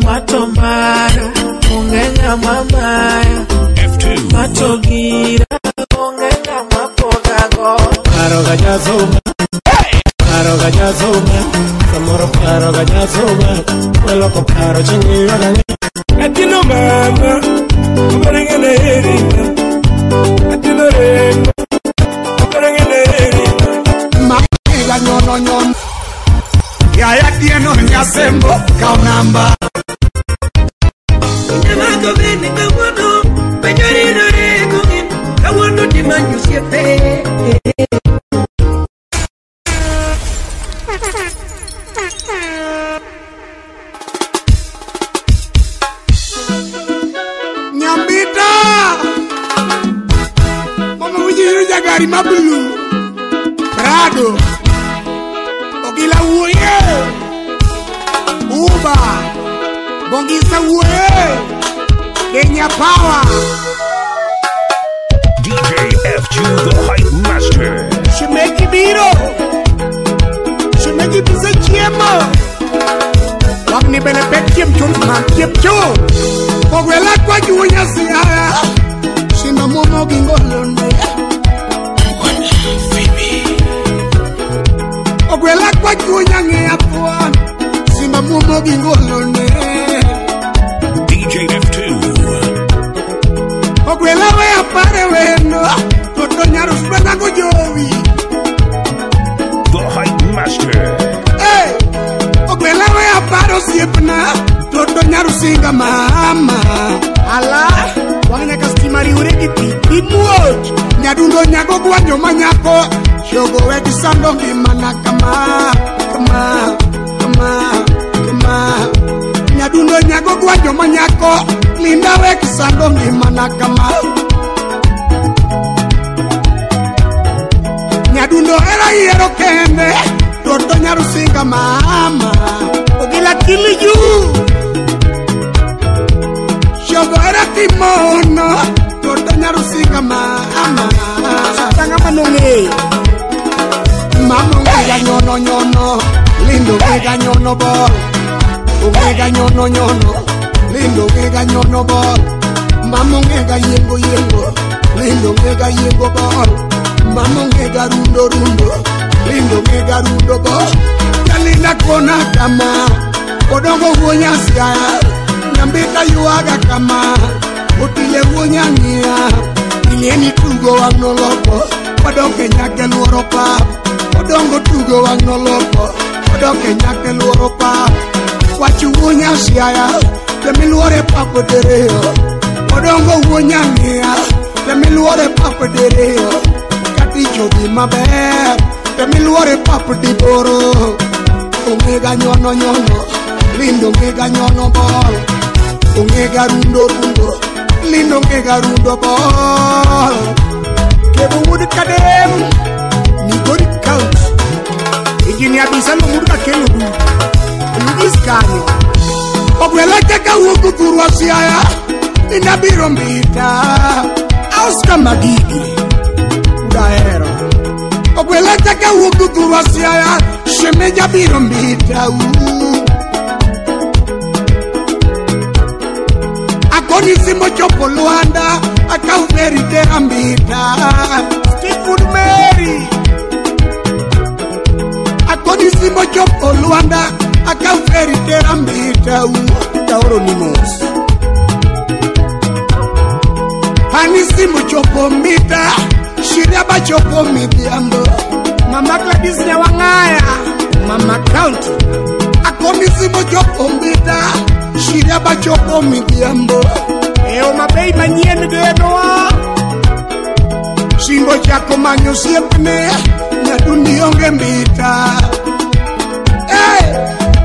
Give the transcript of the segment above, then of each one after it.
Matomara, Mungenya Mamaya, F2, Matogira, Mungenya Mapogago, Aroganyazuma, Aroganyazuma, Samoro Aroganyazuma, Weloko Paro Chingirana. Atino mama, Ubarangana Erina, Atino Rema, Ubarangana Erina, Makiga nyono nyono, Yaya Tieno Nyasembo, Kaunamba. Namago bene kawono, Panyarino Regogin, Kawono Dimanyu Siepe. Nyambita Mama Wijiru Jagari Mabulu Prado Ogila Uye Uba Bongisa Uye Kenya Power DJ F2 the Hype Master. Shemeki Biro Shemeki Pisa Chiemo Wagni Bele Pekiem Chunman Kiepcho Ogwela kwa junya siya Shina momo gingolonde Ogwela kwa junya ngeapwa Shina momo gingolonde DJ F2, Ogwela we apare weno Toto nyarus brana gojowi the Hype Master. Hey Ogwela we aparo siepna Toto nyarusinga mama Ala Wanya kastimari uregi pipi muoj Nyadundo nyago guanyo manyako Shogo wedi sando gimana kama Nyadundo nyago guanyo manyako Linda weki sando gimana kama Nyadundo era hiero kende Toto nyarusinga mama Ogila kili juu Shogo era timono Toto nyarusinga mama Tanga manungi Mama ungega nyono nyono Lindo ungega nyono bol Ungega nyono nyono Lindo ungega nyono bol Mama ungega yengo yengo Lindo ungega yengo bol Mama ungega rundo rundo Lindo ungega rundo bol Yalinda kona kama Odongo huonya siya Nyambita yuaga kama Utile huonya ngia Ilieni tugo wangnoloko Wadoke nyake luoropa Odongo tugo wangnoloko Wadoke nyake luoropa Wachu huonya siya Temiluore papo dereo Odongo huonya ngia Temiluore papo dereo Kati jobi maber Temiluore papo diboro Ungega nyono nyono Lindo ungega nyono bol Ungega rundo rundo Lindo ungega rundo bol Kebu mudu kadem Ni gori count Ijini abisa lo mudu kakelu du Lugis kanyo Ogwela kaka uogu kurwa siya Inabiro mbita Auska magigi Udaero Ogwela kaka uogu kurwa siya Shemeja biro mbita Akonisimo chopo Luanda Akauveri terambita Stephen Mary Akonisimo chopo Luanda Akauveri terambita Tauro nimos Hanisimo chopo mbita Shiriaba chopo midiambo Mama Gladys Nyawangaya Mama County Akonisimo chopo mbita Shiriaba chopo midiambo Eo mabei manyien denoa Shimbo chako manyo siepne Nyadundi onge mbita Hey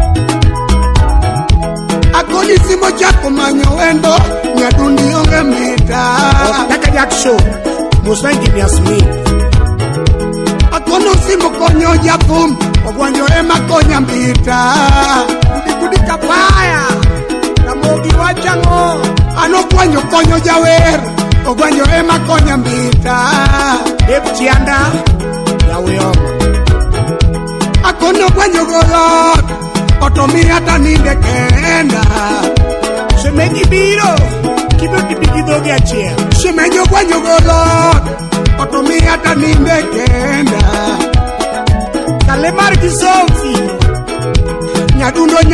Akonisimo chako manyo wendo Nyadundi onge mbita Taka jaksho Muswengi Yasmin Akono simo konyo japum Ogwanyo ema konya mbita Kudi kapaya Namogi wachango Ano kwanyo konyo jawer Ogwanyo ema konya mbita Epchianda Yawe oma Akono kwanyo golot Otomi hata ninde kenda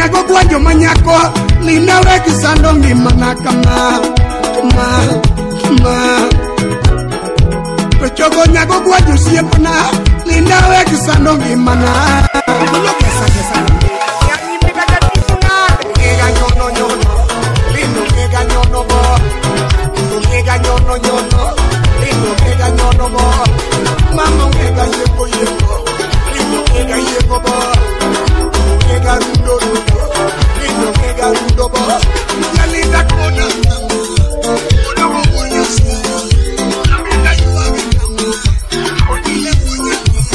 nyago gwanjo manyako Linda weki sando ngimana kama Pechogo nyago gwanjo siepana Linda weki sando ngimana Mama ungega yeko yeko Lindo ungega yeko bo Ungega rundo rundo Lindo ungega rundo bo Yalinda kona Kona mwenye yasi Amenda yuwa vikamu Odile mwenye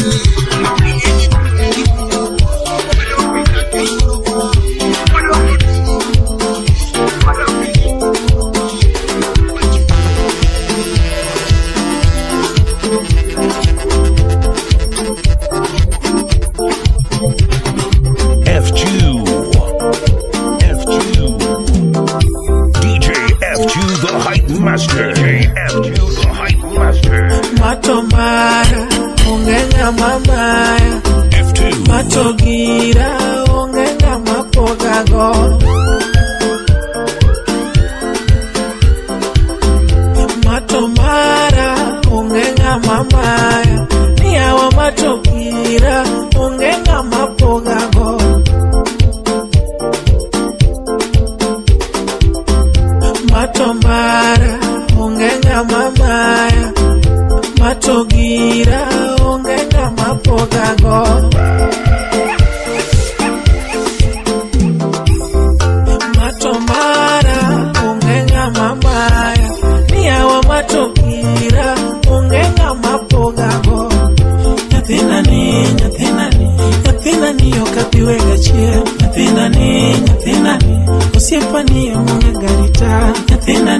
Master, FQ the Hype Master. Matomara, ungenya mamaya. F2. Matogira, ungenya mapogago. Matomara, ungenya mamaya. Niyawa matogira, ungenya mapogago. Matomara, ungenya mamaya. Matogira, ungenya mapogago. Matomara, ungenya mamaya. Niyawa matogira, ungenya mapogago. Nyathina ni okapiwega chie. Nyathina ni osiepa ni emunga garita. Nyathina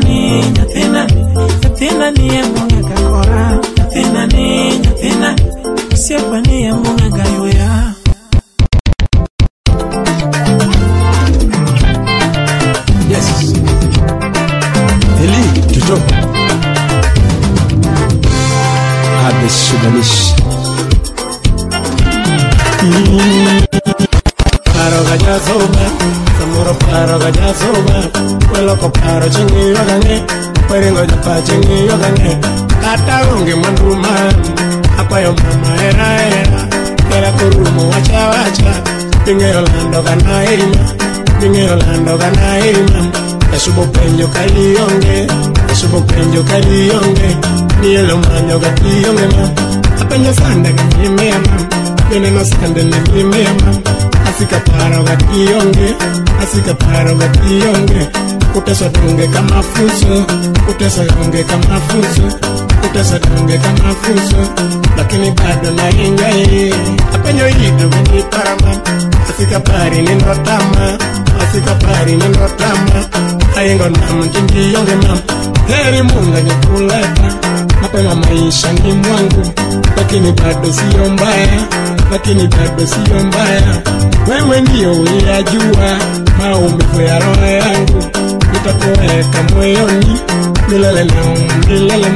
ni emunga kakora. Nyathina ni osiepa ni emunga gayoya. Yes. Eli, Jojo. Habis Sudanish. Paro gajazoba, samuro paro gajazoba. Weloko paro chingi yogane, perengo japa chingi yogane. Kata unge manduma, akwayo mama era. Kera kurumo wacha. Pinge Yolando gana erima. Esubo penjo kalionge. Nielo manyo gatiyonge ma. Apenyo sanda ganyime ma. Veneno sanda ganyime ma. Asika paro gatiyonge. Kutesa dunge kama fuso. Lakini bado na ingai. Apenyo hidu vini parama. Asika pari ninotama. Ayengo namu jingi yonge mam. Heri munga nyekuleta. Mapema maisha ni mwangu. Lakini bado siyo mbaya. Wewe ndio unayajua maumivu ya roho yangu. Nitakuweka moyoni milele na milele.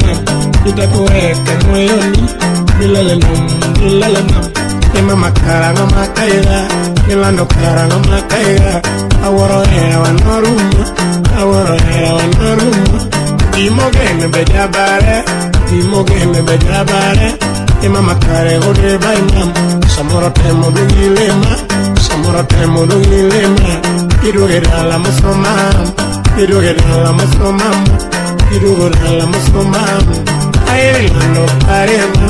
Ema makara no makaira, milando kara no makaira. Aworo era wanoruma. Dimogene bejabare. Ema makare ode baimam. Samoro temo dugilema. Irugira la musomam. Airlando parema.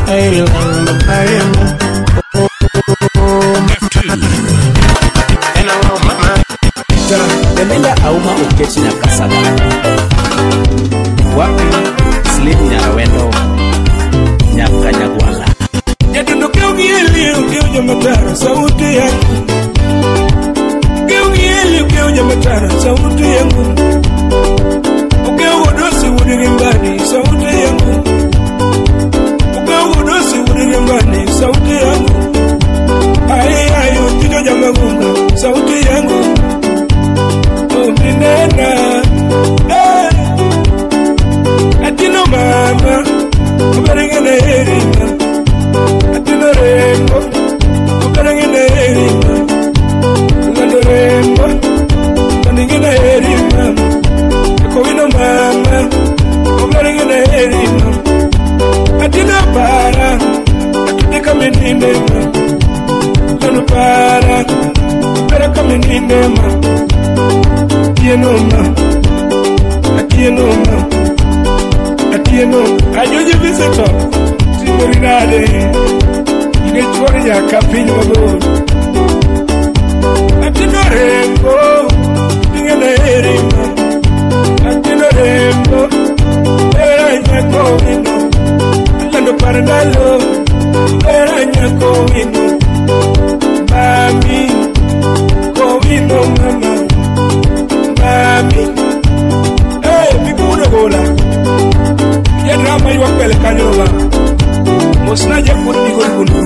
Benenda auma uketi na kasada. Wapi slip Nyarawendo Nyakanyagwala. Yatunduke ugieli ukiuja matara sauti yangu. Ugieli ukiuja matara sauti yangu. Ukiugodosi udirimbani sauti yangu. Sauti yangu. Ayo tikoja magunga sauti yangu. Minena atino mama uberengene erina. Atino rengo uberengene erina. Uberengene kinde ma atieno ajoji visitor timori nade ine chuori nyaka piny mabor atino rembo ing'ene erima atino rembo era nyako wino alando par ndalo era nyako wino mami ko wino mama mami migudo gola ya drama yu apele kanyola mosna je put migudo gundu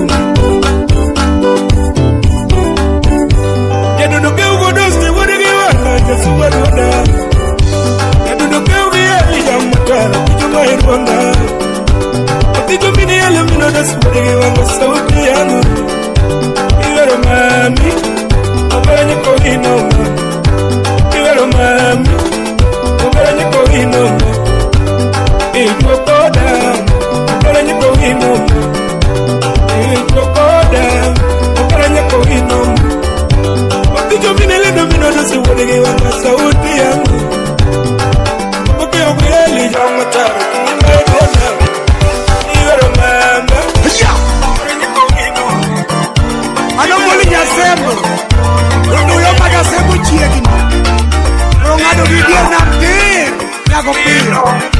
ya dodo ke ugo dosti wode ge wana ya suwa doda ya dodo ke ugo ya liya mutara kuchuma hirwanda Tigo mini ya lemino dosti wode ge wana sauti yangu Iwero mami Obera nyeko inoma Iwero mami Obera nyeko inoma Ijokoda Obera nyeko inoma Ijokoda Obera nyeko inoma Tigo mini lemino dosti wode ge wana sauti yangu Oke oke eli jama taru Iwero Iwero mama Obera nyeko inoma Ano moli nyasembo Rondo yo magasembo chiegini Rongado video namtir Nago piro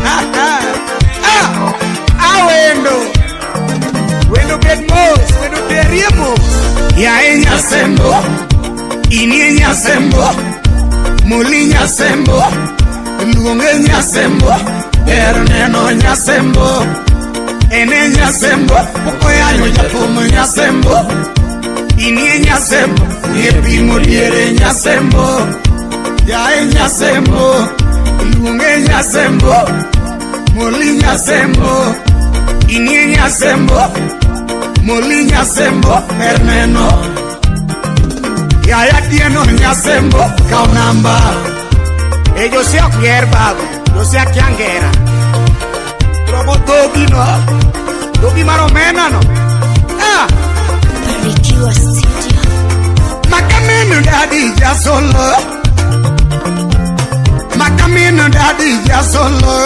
Wendo get mos Wendo teriemo Ya nyasembo Ini nyasembo Moli nyasembo Luonge nyasembo Erneno nyasembo Ene nyasembo Pokoyanyo japomo nyasembo Ini nyasembo Yepimo liere nyasembo Yae nyasembo Luonge nyasembo Moli nyasembo Ini nyasembo Moli nyasembo Erneno Yaya tieno nyasembo Kau namba yo sea hierba Yo sea kiangera Trobo dogi no Dogi maromena no Barikiwa Studio. Makamino daddy ya solo Makamino daddy ya solo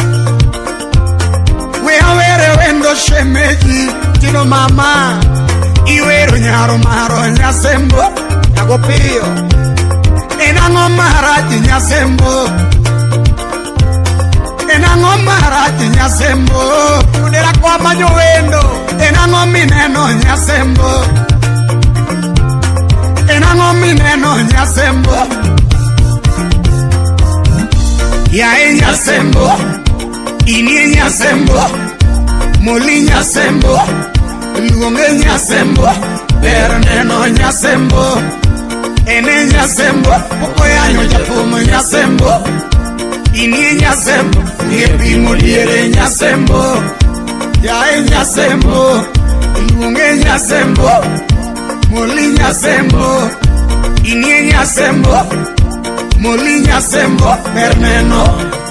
We awere wendo shemeji Tino mama Iwero nyaro maro nyasembo Nago pio Enango maraji nyasembo Enango maraji nyasembo Kudera kwa manyo wendo Enango mineno nyasembo Enango mineno nyasembo Yae nyasembo Ini nyasembo Moli nyasembo Luonge nyasembo Erneno nyasembo Ene nyasembo Pokoyanyo japomo nyasembo Ini nyasembo Yepimo liere nyasembo Yae nyasembo Luonge nyasembo Moli nyasembo Ini nyasembo Moli nyasembo Erneno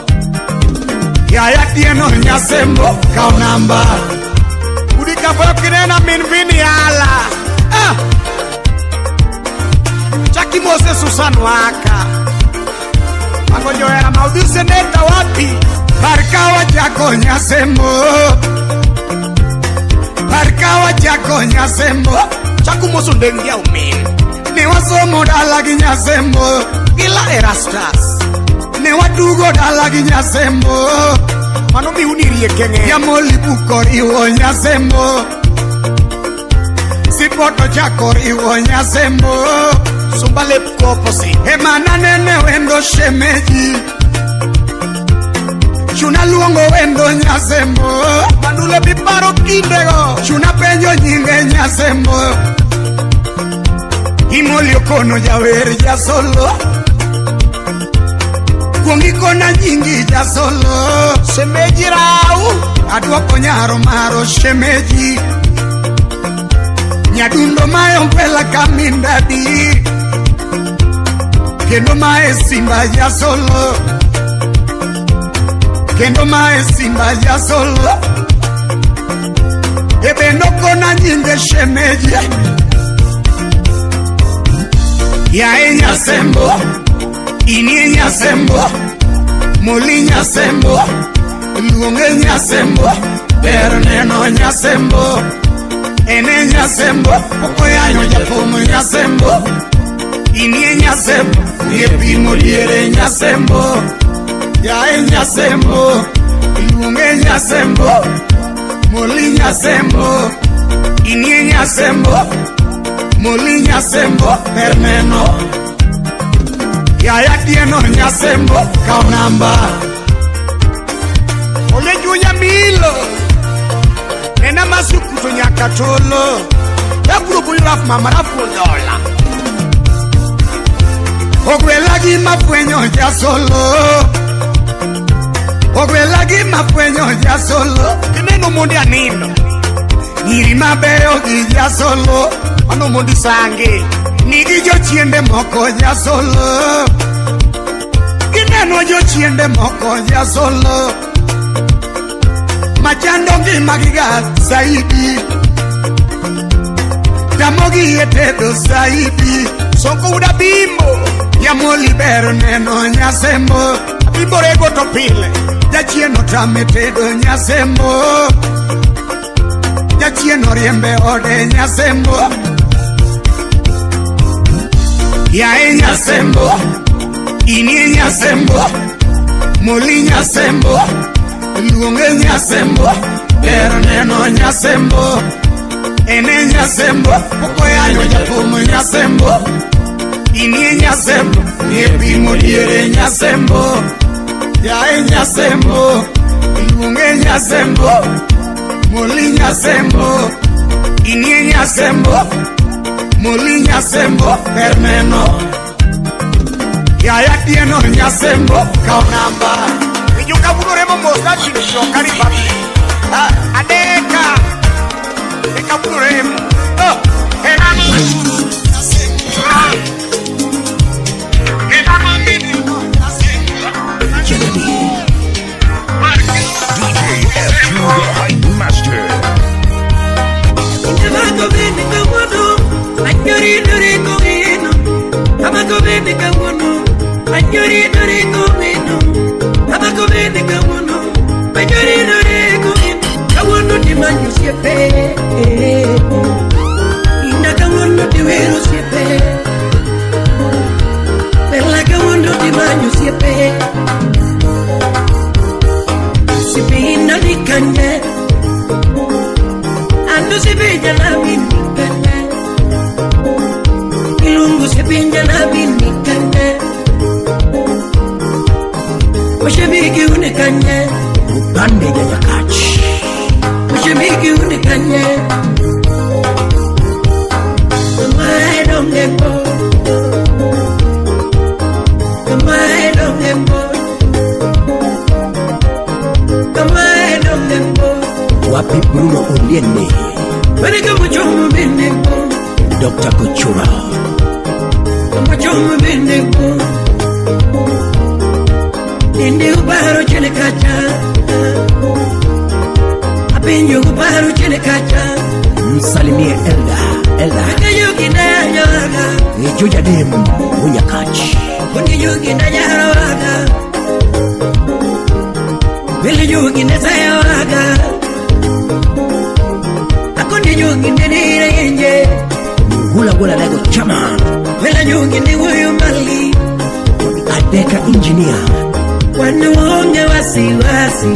Yaya tieno nyasembo Kau namba Udika fo kinena min vini ala Chaki Mose Susan waka Magonyo era maudise neta wapi Barkawa jako nyasembo Barkawa jako nyasembo Chaku Mose ndengia umin Ne wasomo dalagi nyasembo Gila erastas Ne wadugo dalagi nyasembo Mano mi unirie kenge Ya moli bukori wo nyasembo Sipoto chakori wo nyasembo Sumbale pukoposi Emana nene wendo shemeji Chuna luongo wendo nyasembo Manule biparo kindego Chuna penyo nyinge nyasembo Imoli okono jawer ya solo Kuongi kona nyingi ya solo Shemeji rau Aduoko nyaro maro shemeji Nyadundo mayo mpela kamindadi Kendo mae simba ya solo Kendo mae simba ya solo Ebe no kona nyinge shemeji Ya Nyasembo, Ini Nyasembo, Muli Nyasembo, Luonge Nyasembo, Berneno Nyasembo, Ene Nyasembo, Pokoyanyo Japomo Nyasembo, Ini Nyasembo, Yepimo Liere Nyasembo, Ya Nyasembo, Luonge Nyasembo, Muli Nyasembo, Ini Nyasembo, Muli Nyasembo, Berneno, Ya Tieno Nyasembo, Kaunamba, Ole Junya Milo, Nena Masukuto Nyakatolo, Ya Grupo Iraf Mamarafu Dola, Ogwelagi Mafuenyo Ya Solo, Ogwelagi Mafuenyo Ya Solo, Kineno Mundi Anino, Nirima Beo Ya Solo, Ano Mundi Sange, Nigi Jo Chiende Moko Ya Solo, Kineno Jo Chiende Moko Ya Solo, Machandongi Magiga Saidi, Damogi Etedo Saidi, Soko Uda Bimbo, Yamo Libero Neno Nyasembo, Bimbo Rego Topile, Yachieno Trametedo Nyasembo, Yachieno Riembe Ode Nyasembo, Ya Nyasembo, Ini Nyasembo, Muli Nyasembo, Luonge Nyasembo, Berneno Nyasembo, Ene Nyasembo, Pokoyanyo Japomo Nyasembo, Ini Nyasembo, Yepimo Liere Nyasembo, Ya Nyasembo, Luonge Nyasembo, Muli Nyasembo, Ini Nyasembo, Muli Nyasembo, Berneno, Ya Tieno Nyasembo, Kaunamba, Yuka Buremo Mosa Chicho Karibabi, Adeka, Eka Buremo, Wapi Bruno Oliene, Dr. Kochura, Indi Ubaro Chenekacha, Apenyo Ubaro Chenekacha, Salimie Elda, Yuki Nayaga, Juja Dem, Unyakachi, Yuki Nayaga, Billy Yuki Nayaga, Akundi Yuki Nene, Gula Gula Lego Chama, Villa Yuki Mali, Adeka Engineer, Wanuonge wasiwasi,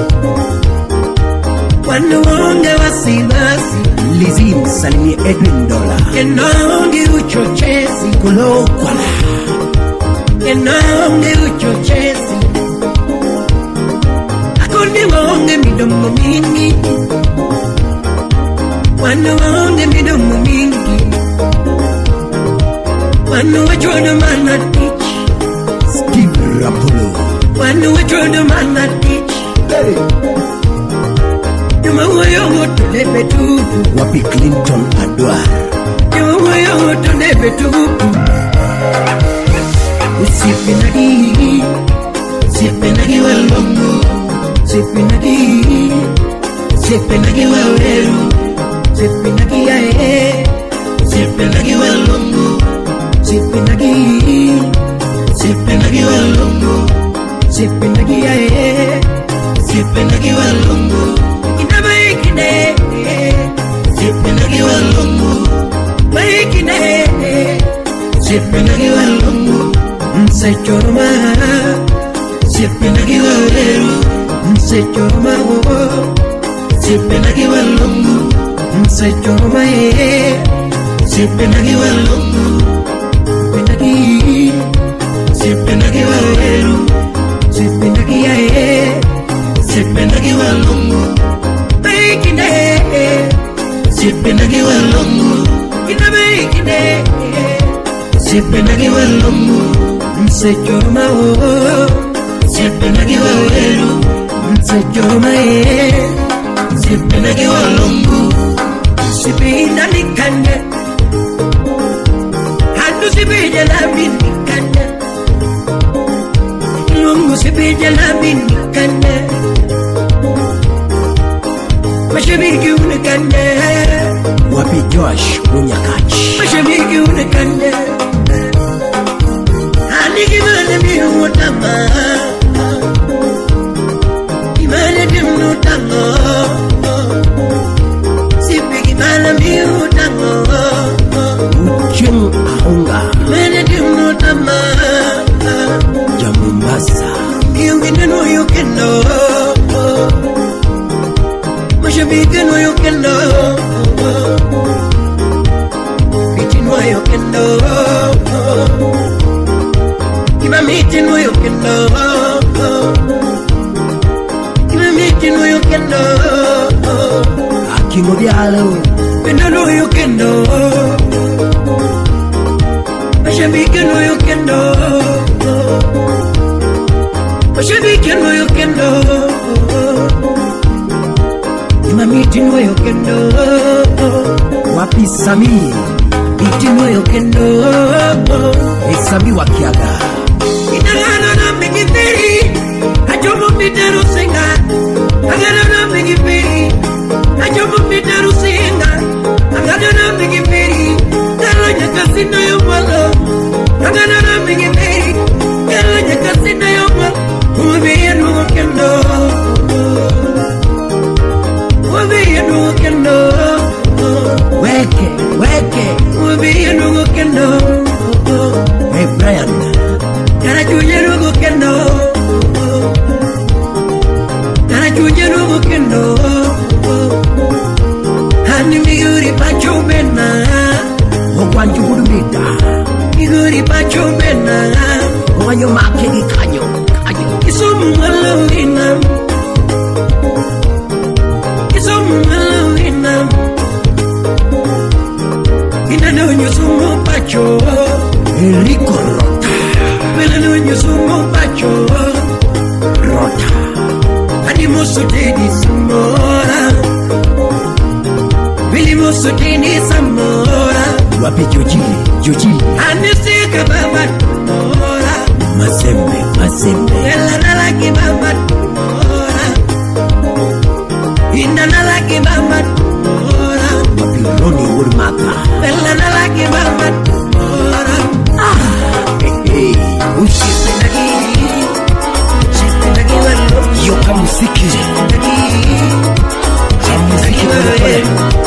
Wanuonge wasiwasi, Lizim Salimie Edwin Dola, Kenonge uchochezi, Kulo Kwala, Kenonge uchochezi, Akundi waonge midomo mingi, Wanuonge midomo mingi, Wanu wajodo mana teach, Steve Rapolo, Wanu wajodo mana teach, Yuma wayo to lebe tu, Wapi Clinton Adwar, Yuma wayo to lebe tu, Sipinagi walongo, Sipinagi waweru, Sipinagi walongo, Sipinagi Sipendagi walungu inabaikine Sipendagi walungu baikine Sipendagi walungu Nsechoroma Sipendagi waleru Nsechoroma Sipendagi walungu Nsechoroma Sipendagi walungu Sipendagi waleru Sipendagi Sipendagi walungu baikine Sipendagi walungu inabaikine Sipendagi walungu Nsechoroma Sipendagi waleru Nsechoroma Sipendagi walungu Sipindani kande Handu sipija labini kande Lungu sipija labini kande Mashabiki unikande Wapi Josh Munyakachi Mashabiki unikande Haniki mane miutama Imane dimutama Sipiki mane miutama Ucheng Ahunga Imane dimutama Jamumbasa Miungine no yukendo Mashabiki no yukendo Biti no yukendo Imamiti no yukendo Imamiti no yukendo Akingo dialo Pendo no yukendo Mashabiki no yukendo Mashabiki no yukendo Imamiti no yukendo Wapi Sami Biti no yukendo Sami wakiaga Inagano na mingipiri Ajomo mitaru singa Agano na mingipiri Ajomo mitaru singa Agano na mingipiri Kalo nyakasino yomalo Agano na mingipiri Kalo nyakasino yomalo Ubiya nugo kendo Ubiya nugo kendo Weke Ubiya nugo kendo Hey Brian Kana chunya nugo kendo Kana chunya nugo kendo Hani miguri pacho bena Ogwanju hurumita Miguri pacho bena Owanyo makegi kanyo Kisumu malawina Kisumu malawina Inanonyo sumo pacho Enrico Rota Inanonyo sumo pacho Rota Animoso tedi samora Bilimoso tedi samora Wapi Joji Anisika baba mora Mazembe Ella nalaki baba mora Inda nalaki baba mora Wapi Roni Urmaka Ella nalaki baba mora Hey Sipendagi walo Yoka musiki Musiki wale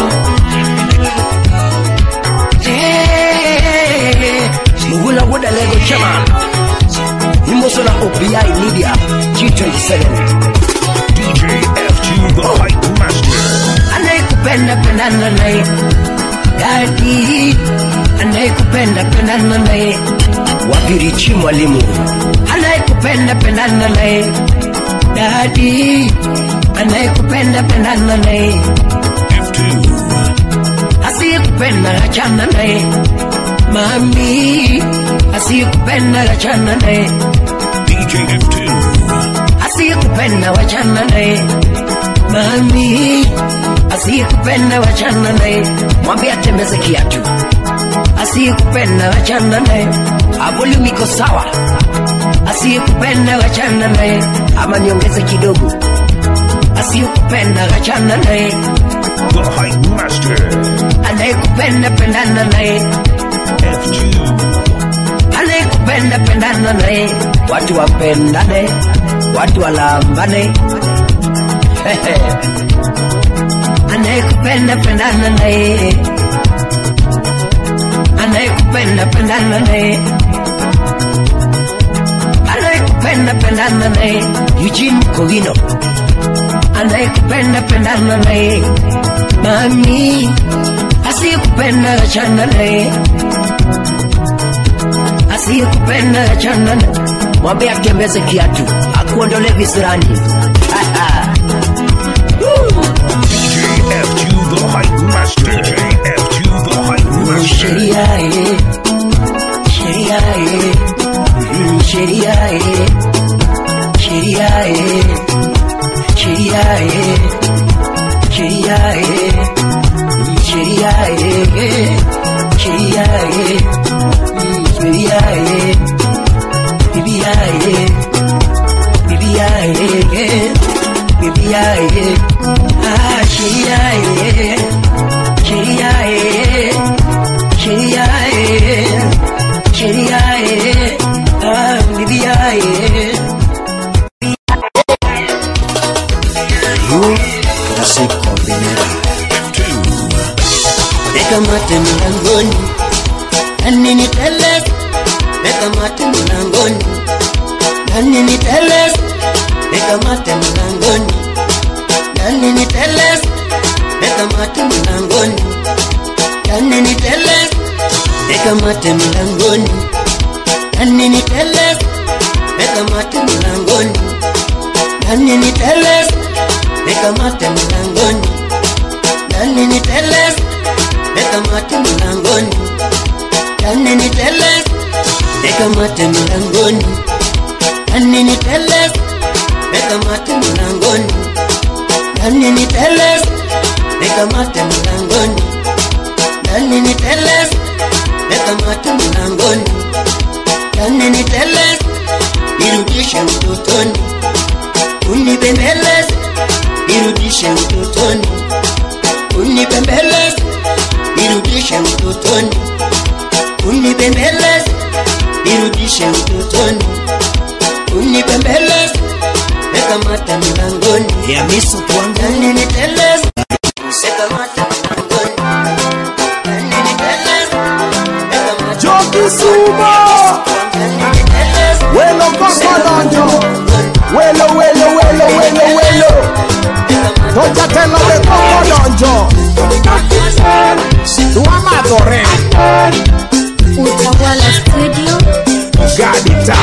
Muhula woda lego chairman Himosola OPI Media G27 DJ F2 the Hype Master. Anayekupenda pendana naye Daddy Anayekupenda pendana naye Wapirichi mwalimu Anayekupenda pendana naye Daddy Anayekupenda pendana naye F2. Asiyekupenda achana naye Mami Asiyekupenda achana naye DJ F2. Asiyekupenda wachana naye Mami Asiyekupenda wachana naye Mwambie atembeze kiatu Asiyekupenda wachana naye Volume iko sawa Asiyekupenda wachana naye ama niongeze kidogo Asiyekupenda wachana naye The Hype Master. Anayekupenda pendana naye F2. Anayekupenda pendana naye Watu wapendane Watu walambane Anayekupenda pendana naye, anayekupenda pendana naye, anayekupenda pendana naye. Eugene Kogino, anayekupenda pendana naye. Mami, asiyekupenda achana naye, asiyekupenda achana naye. Mwambie akembeze kiatu, akuondole visirani. F2 the Hype Master. F2 the Hype Master. Sheria sheria sheria sheria sheria sheria sheria sheria sheria Mekamate mlangoni, nani niteles? Mekamate mlangoni, nani niteles? Mekamate mlangoni, nani niteles? Mekamate mlangoni, nani niteles? Mekamate mlangoni, nani niteles? Mekamate mlangoni, nani niteles? Mekamate mlangoni, nani niteles? Mekamate mlangoni, nani niteles? Mekamate mlangoni, nani niteles? Mekamate mlangoni, nani niteles? Mekamate mlangoni, nani niteles? Mekamate mlangoni, nani niteles? Nirudishe utotoni, unibembeleze. Nirudishe utotoni, unibembeleze. Nirudishe utotoni, unibembeleze. Nirudishe utotoni, unibembeleze. Mekamate mlangoni, ya miso kwangu nani niteles? Mekamate mlangoni, nani niteles? Mekamate Joki Sumo, nani niteles? Welo Koko Donjo, Welo Welo Welo Welo Welo, Toja Tela de Koko Donjo, Tuamadore, Utawala Studio, Gadita,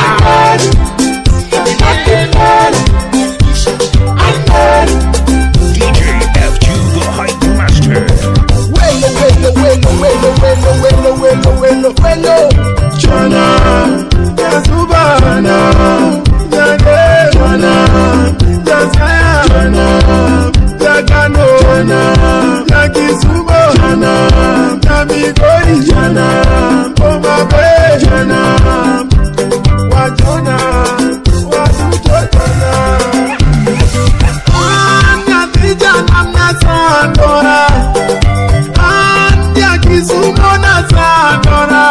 DJ F2 the Hype Master. Welo Welo Welo Welo Welo Welo Welo Welo Welo, Chana, Yazubana, Yane, Chana, Yazaya, Chana, Yagano, Chana, Yakizubo, Chana, Yamigori, Chana, Omabe, Chana, Wajona, Wajutotana, Anya Tijana Nasandora, Anya Kizubo Nasandora,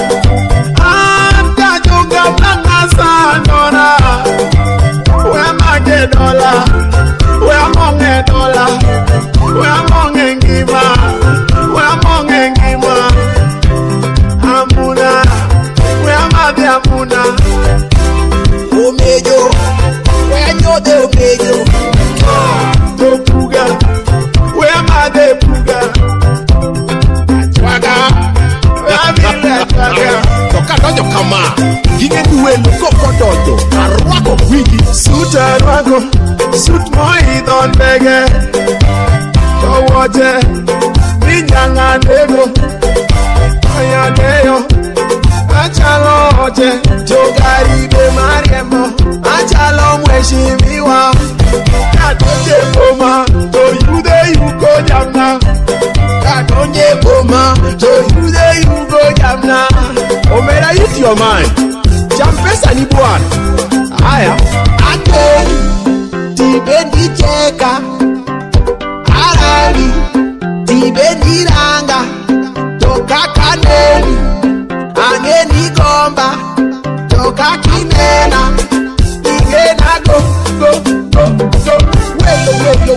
Anya Joga Nasandora, Where Mage Dollar, Where Monge Dollar, Where Monge Ngima, Where Monge Ngima, Amuna, Where Mage Amuna, Omejo, Where Nyode Omejo, Topuga, Where Mage Puga, Achwaga, Where Mage Achwaga, Toka Dojo Kama, Gige Duelo Koko Dojo, Arwako Wigi, Suit Arwako, Suit Moidon Bege, Towoje, Minyanga Nego, Ayaneyo, Achalo Oje, Jogari de Mariemo, Achalo Mweshimiwa, Katonje Boma, to you de you go jamna, Katonje Boma, to you de you go jamna. Omera use your mind, Jampesa ni bwana. Haya, Atoni, Tibendi Cheka, Arali, Tibendi Ranga, Toka Kaneni, Angeni Gomba, Toka Kimena, Igena go, go, go, go, Welo, Welo,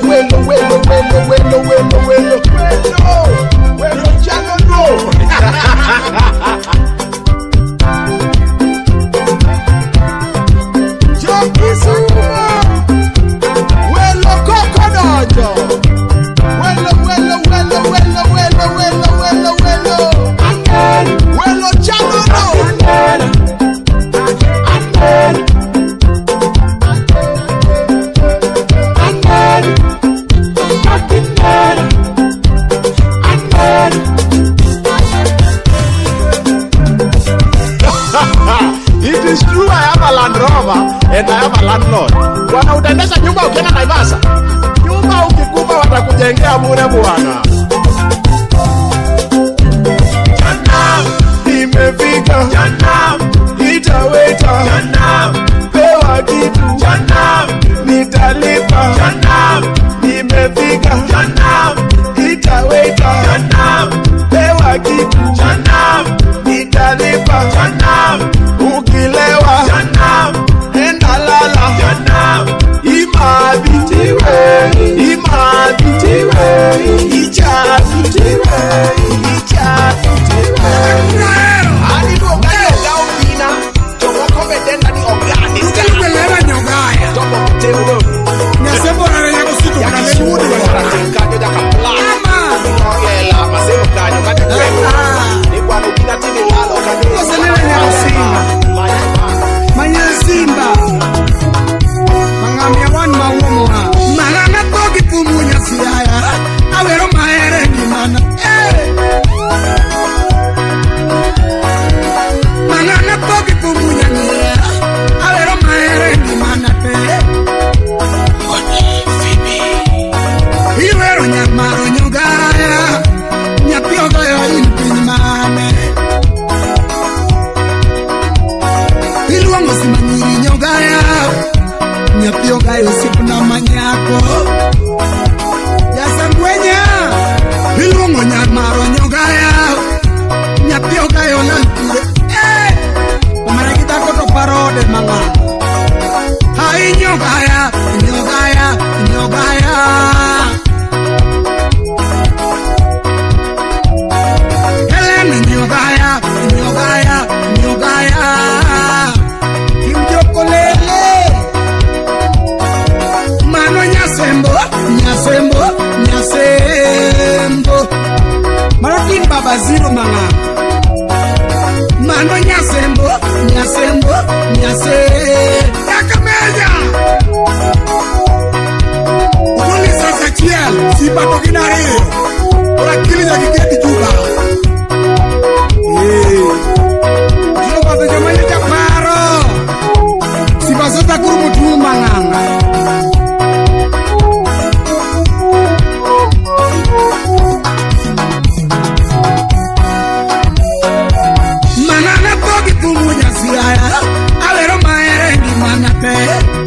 It is true I have a Land Rover and I have a landlord. Bwana, utaendesha nyumba ukienda Naivasha? Nyumba ukikupa watakujengea bure bwana. Jana nimefika, jana nitaweta, jana pewa kitu, jana nitalipa, jana nimefika, jana nitaweta, jana pewa kitu, jana nitalipa, jana ukilewa, jana enda lala, jana imadi tiwe, imadi tiwe, ichabi tiwe, ichabi tiwe. Ani do gayo gao pina, chomo kobe denda ni ogani. Ukele lera nyogaya. Tomo teudo. Nyasebo na ya kusitu na leudi wala tenkajo da kapla. Ongela masemo kanyo kati kwenu. Ni bwana ukina tini lalo kati. Oselele nya usimba. Manya simba. Mangamia wan maumo ha. Malana toki pumunya siaya. Awero maere ni mana. Malana toki pumunya niya. Awero maere ni mana pe. Iwero nyamaro nyogaya. Nyapio gayo ilpini mame. Iluango simanyiri nyogaya. Nyapio gayo sipuna manyako. Yasangwenya. Iluango nyamaro nyogaya. Nyapio gayo lankure. Umaragita koto parode manga. Hai nyogaya. Nyogaya. Nyogaya. Nyogaya, nyogaya, nyogaya. Kimjokolele. Mano nyasembo, nyasembo, nyasembo. Marakin baba zero manga. Mano nyasembo, nyasembo, nyasembo. Yakameja. Ukuli sasa kiel, si bato kinari. Ora kili ya kiketi juga. Jino bato jamanya japaro. Si basota kuru mutu manganga. Manana toki pumunya siaya. Alero maere ni manate.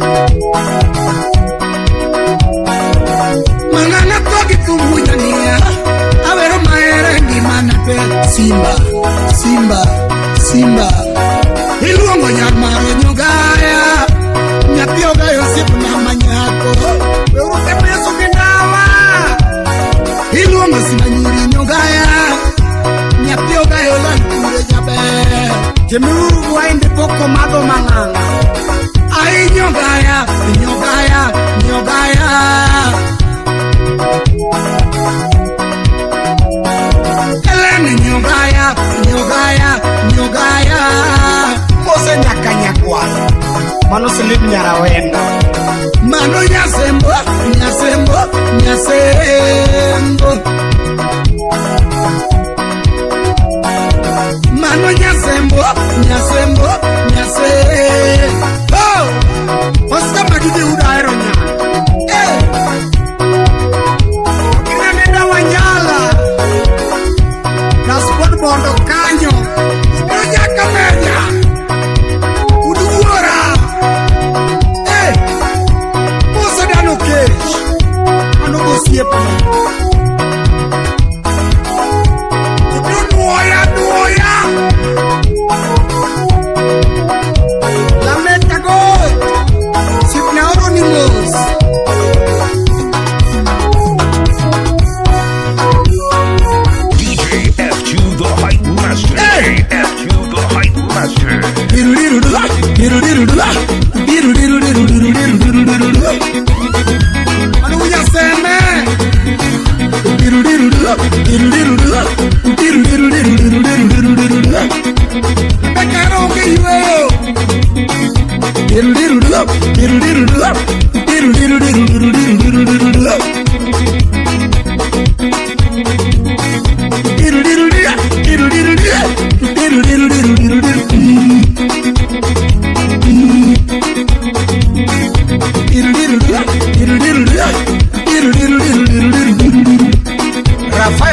Manana toki pumunya niya. Alero maere ni manate. Simba, simba, simba. Iluongo nyamaro nyogaya. Nyapio gayo sipu na manyako. Weurute peso kindawa. Iluongo simanyiri nyogaya. Nyapio gayo lankure jabe. Jemuru wainde poko mago manganga. Ai nyogaya, nyogaya, nyogaya. Eleni nyogaya, nyogaya, nyogaya. Mose nyakanyakwa. Mano silip nyarawenda. Mano nyasembo, nyasembo, nyasembo. Mano nyasembo, nyasembo, nyasembo. Oh! Osta magidi udaero nya. Kina nenda wanyala. Na sport bondo kanyo. Udonya kamenya. Uduora. Musa dano kesh. Ano go siepa. Uduoya, duoya. La meta god. Sipna oronimos. DJ F2 the Hype Master. Hey! F2 the Hype Master. Ano uya seme. Bekaro ke yueo.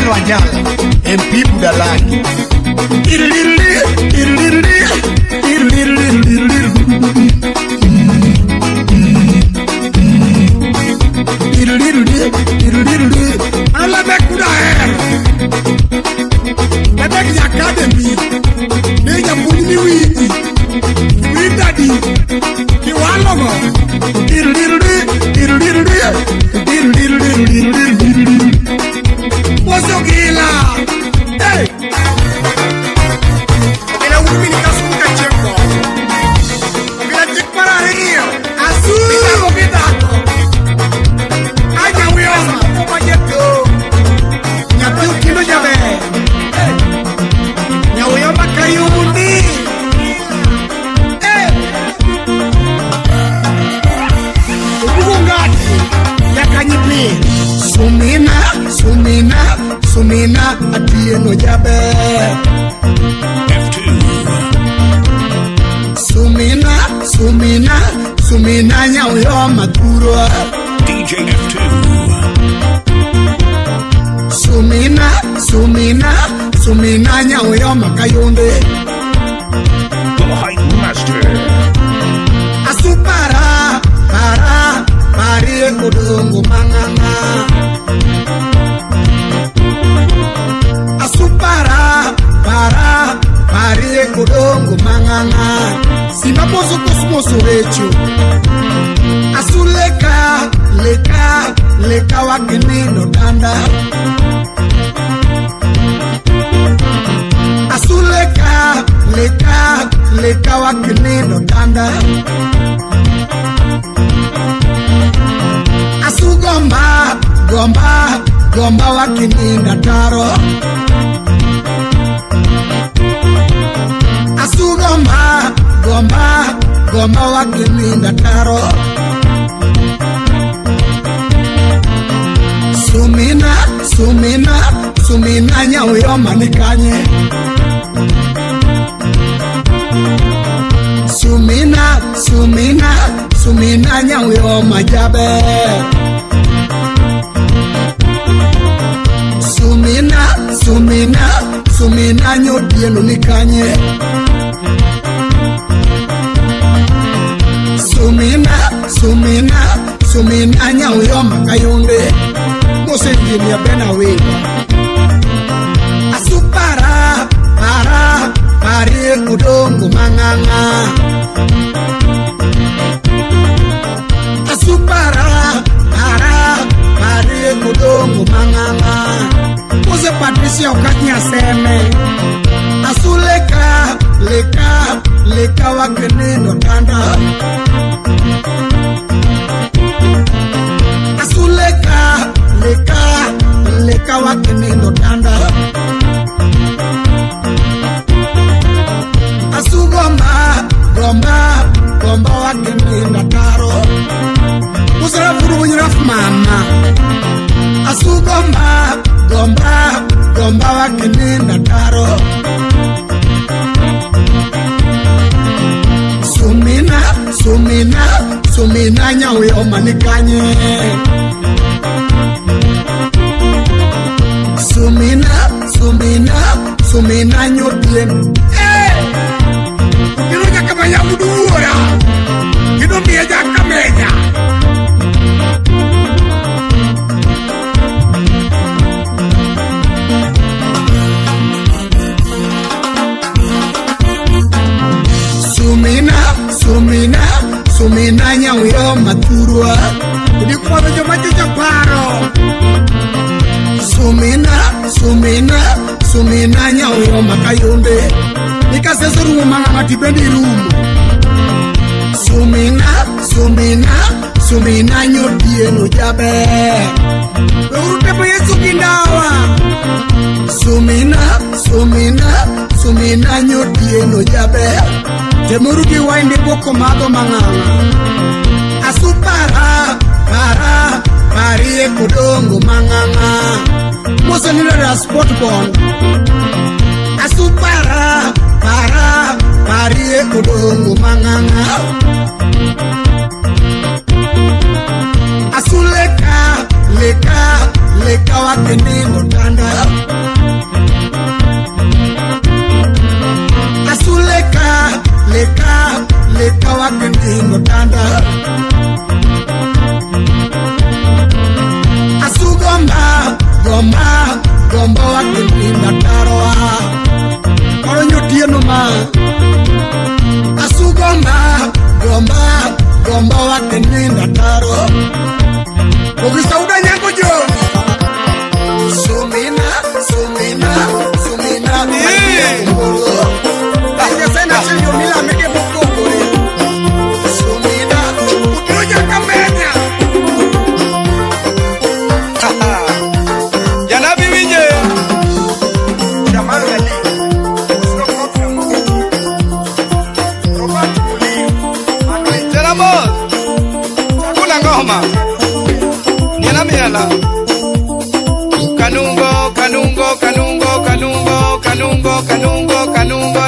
Onyalo Anjala, MP Budalani. Academy, Nega Puni Wiki, Ridadi, Kiwalogo, what's your gila? Hey! Ela Wiki Kasuka Cheko, Vila Chikpara Rio, Asu, Vidako, Aja Wiosa, Omajeto, Nyatu Kilo Jabe. Nyawiyama Kayundi. Ubungati yakanyipi. Sumina atieno jabe. F2. Sumina nyawiyama turo. DJ F2. Sumina nyawiyama Kayundi. The Hype Master. Asupara pari kudungu manganga. Asupara pari kudungu manganga. Simapozo kosmoso recho. Asuleka leka wakinino danda. Asuleka leka wakinino danda. Gomba wakininda taro. Gomba wakininda taro. Sumina nyawiyoma nikanye. Sumina nyawiyoma jabe. Sumina nyodieno nikanye. Sumina nyawiyoma Kayundi. Mose vini ya bena wega. Asupara pari kudongo manganga. Asupara pari kudongo manganga. Mose Patricia Okatnya seme. Asuleka leka wakenendo tanda. Asuleka leka wakenendo tanda. Asugomba wakenendo taro. Musara furu nyiraf mama. Asugomba wakenendo taro. Sumina nyawiyoma nikanye. Sumina nyodien. Kino jakamanya udura. Kino miya jakamenya. Sumina nyawiyoma turwa. Udikuwa jomaji japaro. Sumina nyawiyoma Kayundi. Nikasesuru manga matibendi rumu. Sumina nyodieno jabe. Urutepo Yesu kindawa. Sumina nyodieno jabe. Temurugi waindi boko mago manganga. Asupara pari kudongo manganga. Mose nila sport bond. Asupara pari kudongo manganga. Asuleka leka wakenendo tanda. wake ndingo tanda Asugomba Gombo wake ndingo taroa Koro nyotieno ma Asugomba Gombo wake ndingo taro Ukisauda nyango jo Sumina Aya sena chilio mila mege mokokore Sumina Utuja kamenya Yana bibije Jamaru Ali Usro kopya mokokore Robert Muli Tenamos Kuna ngoma Yana miala Kanungo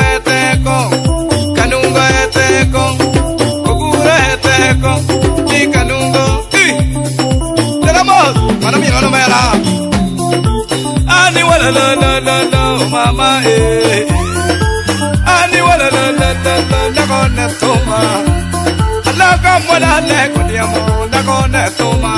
eteko Ogura eteko Ni kanungo Tenamos Mano mira no mera Ani wala la mama Ani wala la kone toma Alaka mwala le kudiamo La kone toma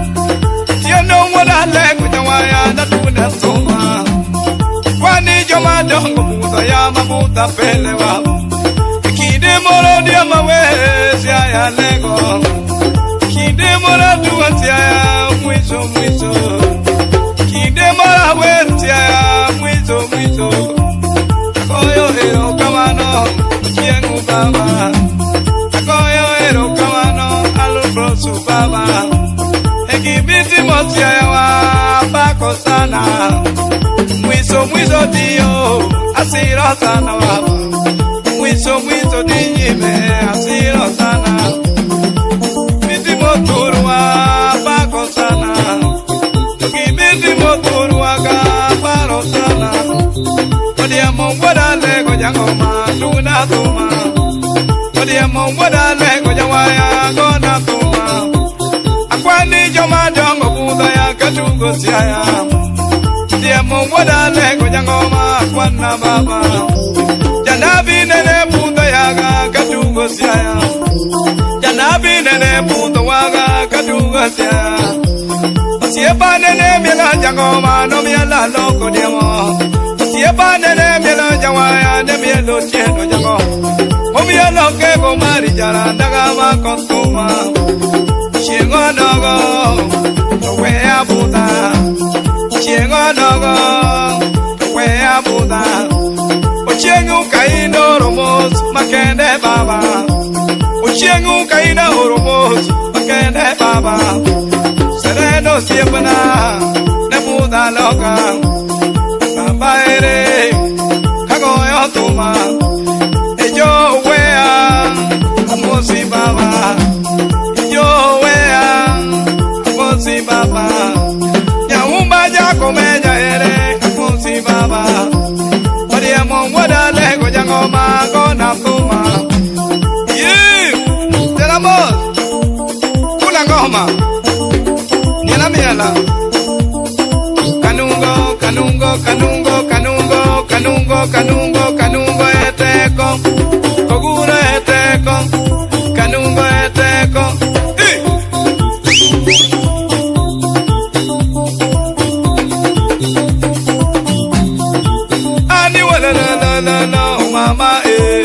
Tiano mwala le kujawaya Na tuna toma Kwani joma dongo muda ya mamuda pelewa Kide moro dia mawe Sia ya lego Kide moro duwa sia ya mwizo Kide moro we sia ya mwizo Akoyo ero kamano Kiengu baba Akoyo ero kamano Alubrosu baba Ekibiti motia ya wa Bako sana Mwizo dio Asiro sana waba Mwizo dinyime Asiro sana Biti moturwa Bako sana Biti moturwa Kaparo sana Kodia mongwada lego jangoma Tuna tuma Kodia mongwada lego jawaya Gona tuma Akwani joma jongo Buda ya katungo siaya Dia mongwada lego jangoma Kwana baba Janabi nene puta yaga Katungo siaya Janabi nene puta waga Katungo siaya Siepa nene miela jangoma No miela loko diamo Siepa nene miela jawaya Ne mielo tieno jango O mielo ke gomari jara Ndagama kontuma Shingo nogo Wea puta Shingo nogo Wea puta Ochengu kaino romos Makende baba Ochengu kaino romos Makende baba Sereno siepana Neputa loka Bamba ere Kagoyo tuma Ejo wea Amosi baba Ejo wea Amosi baba Nyaumba jako meja ere Amosi baba Odia mongwada lego jangoma Gona tuma Tenamos Kuna ngoma Nyela miela Kanungo eteko Ogura eteko Kanungo eteko Ani wala la mama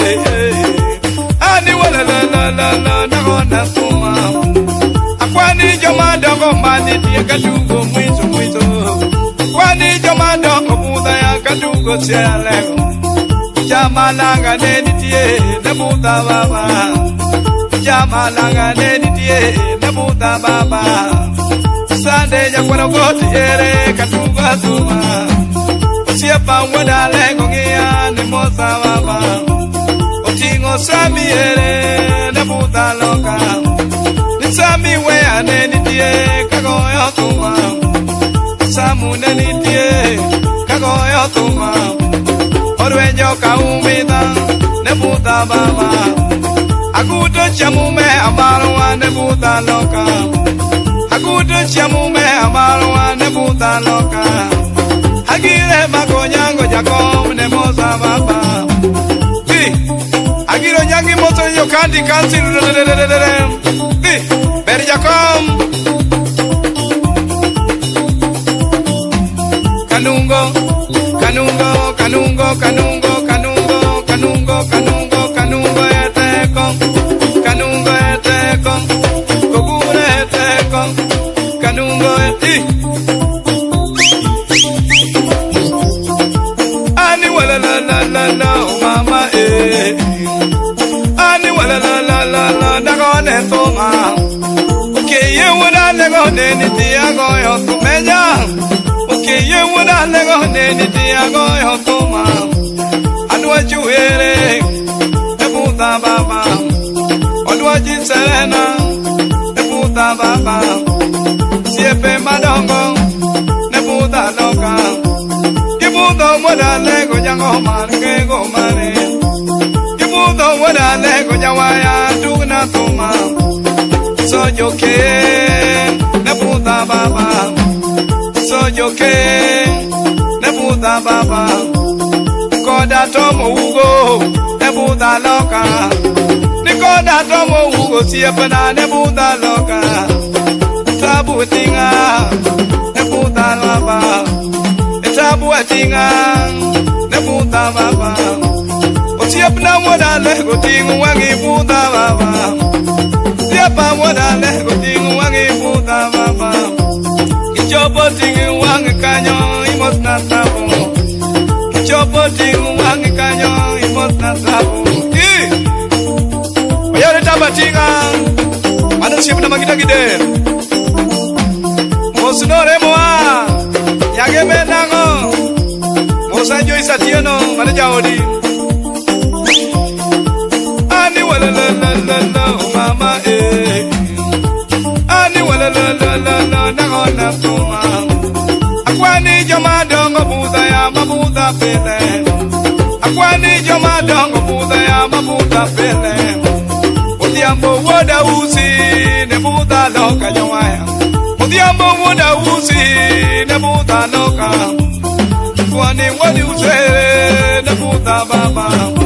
Ani wala la Nagona tuma Akwani joma dogo mani Tia katungo mwizo Kwani joma dogo Buda ya katungo siya lego Jamalanga neni tie Nebuta baba Jamalanga neni tie Nebuta baba Sande ya kwano goti ere Katunga tuma Siepa mweda lego ngia Nemosa baba Otingo sami ere Nebuta loka Nisami wea neni tie Kagoyo tuma Samu neni tie Kagoyo tuma Orwenyo kaumida Nebuta baba Agudo chamume amarwa Nebuta loka Agudo chamume amarwa Nebuta loka Agire makonyango jakom Nemosa baba Agiro nyangi moto yo kandi kansi Beri Jakom Kanungo Kanungo Kanungo Kanungo Kanungo Kanungo Kanungo Kanungo eteko Kanungo eteko Kogure eteko Kanungo eti Ani wala la la la la mama Ani wala la la la la dagone toma Okay you wala legone ni tiago yo tumenya Okay you wala legone ni tiago yo toma Adwa juere e puta baba Adwa jinserena e puta baba Siepe madongo ne puta loka Ibudo wala lego jango marke go mane Ibudo wala lego jawaya tuna toma So yo que ne puta baba So yo que ne puta baba Koda tomo ugo ne puta loka Nikoda tomo ugo siepe na ne puta loka Tabu tinga ne puta baba Tabu tinga ne puta baba Otiapna wada le go tingu wangi puta baba Tiapa wada le go tingu wangi puta baba Kichopo tingu wangi kanyo imos na tabu Kichopo tingu wangi kanyo imos na tabu Oyore tabatinga Manu siapa nama kita gede Mosunore moa Yage menango Mosanjo isatiano Mana jaodi Ani wala la la la la mama Ani wala la la la la Nagona tuma Akwani joma dongo buda ya mabuda pele Akwani joma dongo buda ya mabuda pele Odiambo woda usi Ne buda loka jomaya Odiambo woda usi Ne buda loka Kwani wadi use Ne buda baba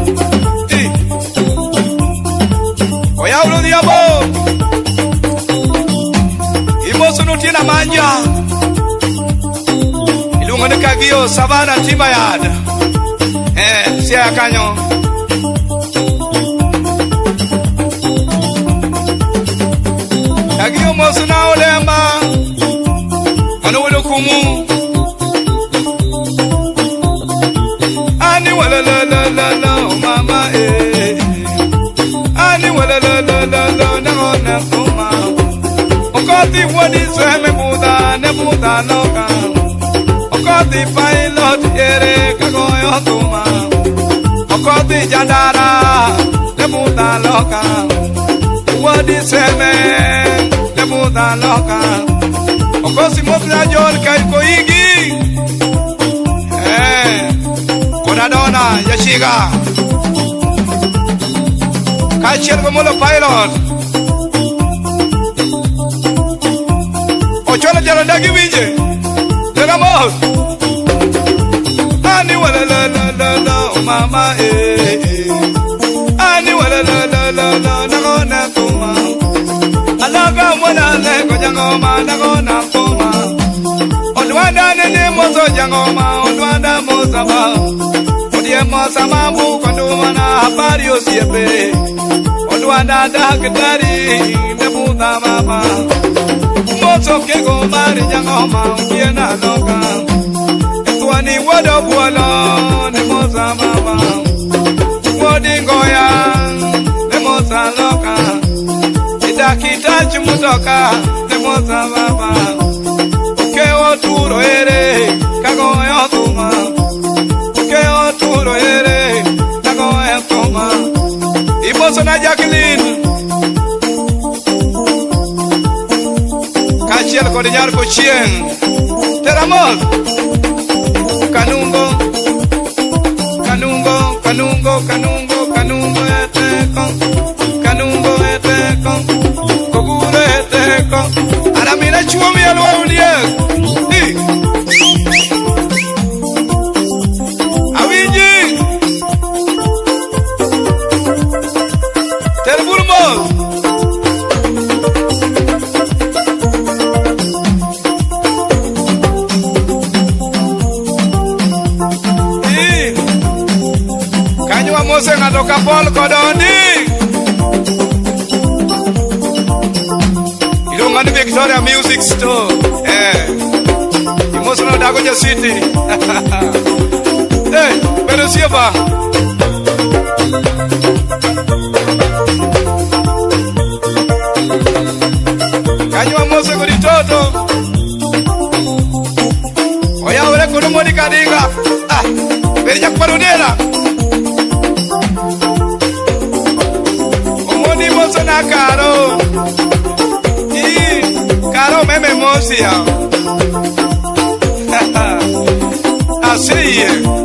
Oya ulo diabo Imoso no tiene manja Ilungo ne kagio savana timbayad Sia kanyo Kagio moso na olemba Mano wolo kumu Ani wala la la la la mama Ani wala la la la la nagona tuma Okoti wadi sweme buda ne buda loka Okoti pilot ere kagoyo tuma Okoti jandara ne buda loka Wadi sweme ne buda loka Okosi motla jol kai koigi Kodadona yashiga Kachiel gomolo pilot Ochola jalo dagi winje Lega mos Ani wala la la la la mama Ani wala la la la la Nagona tuma Alaga mwana lego jangoma Nagona tuma Ondwanda nene mozo jangoma Ondwanda mozaba Odiemo samabu Konduma na habari osiepe Ondwanda dakitari Nebuta mama Mozo kego mari jangoma Ukiena loka Etuani wado buolo Nemoza mama Wodi ngoya Nemoza loka Itakitachi mutoka Nemoza mama Ukeo turo ere Kagoyo tuma Ukeo turo ere Kagoyo tuma Iboso na Jacqueline Kachiel kod nyar ko chieng Teramos Kanungo Kanungo Kanungo Kanungo Kanungo eteko Kanungo eteko Kogure eteko Aramina chuomi alwa ulie Awiji Kanywa mose ngatoka Paul Kodoni. Ilongani Victoria Music Store. Mose no Dagoja City. Pero siapa? Kanywa mose kuritoto. Oya ule kurumo di kadinga. Berja kuparudera. Omoni mose na karo. Karo meme mosi ya. Así es.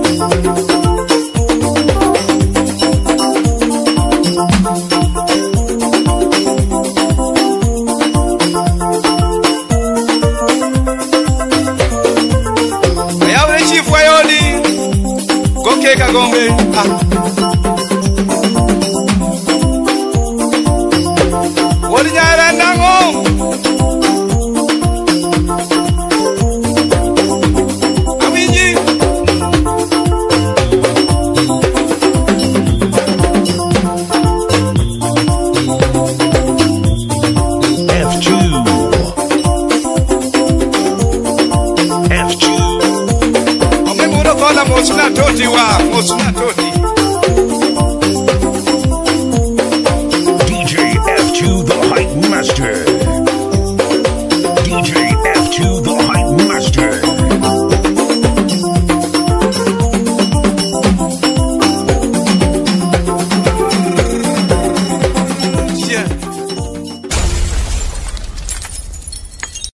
Kagombe Wodi nyara nango Aminji F2 Kola mosuna toti wa mosuna toti DJ F2 the Hype Master.